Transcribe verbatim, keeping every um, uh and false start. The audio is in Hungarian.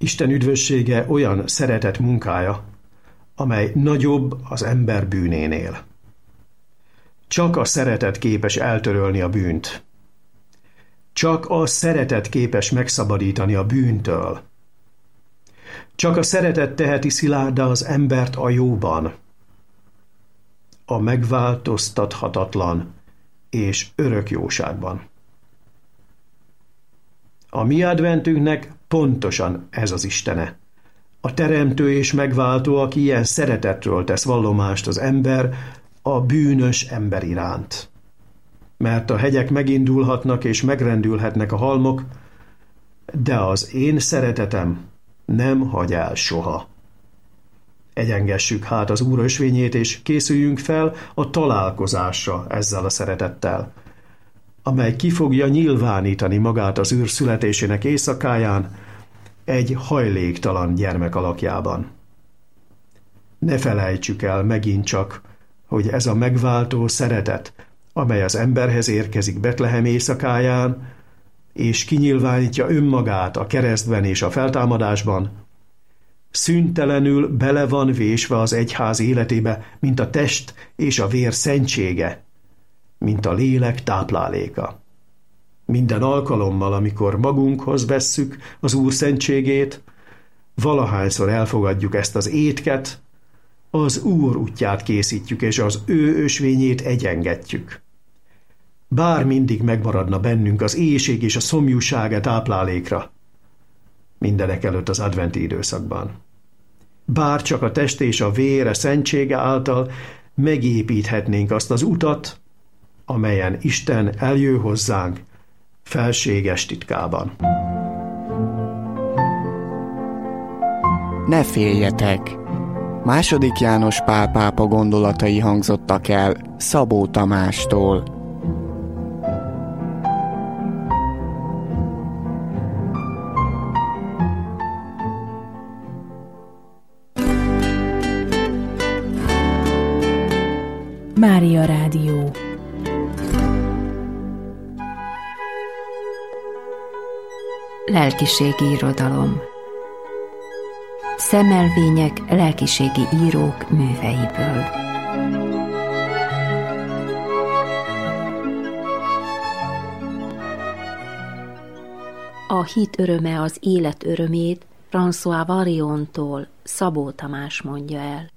Isten üdvössége olyan szeretet munkája, amely nagyobb az ember bűnénél. Csak a szeretet képes eltörölni a bűnt. Csak a szeretet képes megszabadítani a bűntől. Csak a szeretet teheti szilárddá az embert a jóban. A megváltoztathatatlan és örök jóságban. A mi adventünknek pontosan ez az Istene. A teremtő és megváltó, aki ilyen szeretetről tesz vallomást az ember a bűnös ember iránt. Mert a hegyek megindulhatnak és megrendülhetnek a halmok, de az én szeretetem nem hagy el soha. Egyengessük hát az Úr ösvényét, és készüljünk fel a találkozásra ezzel a szeretettel, amely ki fogja nyilvánítani magát az Úr születésének éjszakáján egy hajléktalan gyermek alakjában. Ne felejtsük el megint csak, hogy ez a megváltó szeretet, amely az emberhez érkezik Betlehem éjszakáján, és kinyilvánítja önmagát a keresztben és a feltámadásban, szüntelenül bele van vésve az egyház életébe, mint a test és a vér szentsége, mint a lélek tápláléka. Minden alkalommal, amikor magunkhoz vesszük az Úr szentségét, valahányszor elfogadjuk ezt az étket, az Úr útját készítjük, és az ő ösvényét egyengetjük. Bár mindig megmaradna bennünk az éhség és a szomjúság táplálékra, mindenek előtt az adventi időszakban. Bár csak a test és a vére szentsége által megépíthetnénk azt az utat, amelyen Isten eljő hozzánk felséges titkában. Ne féljetek! Második János Pál pápa gondolatai hangzottak el Szabó Tamástól. Mária Rádió. Lelkiségi irodalom. Szemmelvények lelkiségi írók műveiből. A hit öröme az élet örömét François Variontól Szabó Tamás mondja el.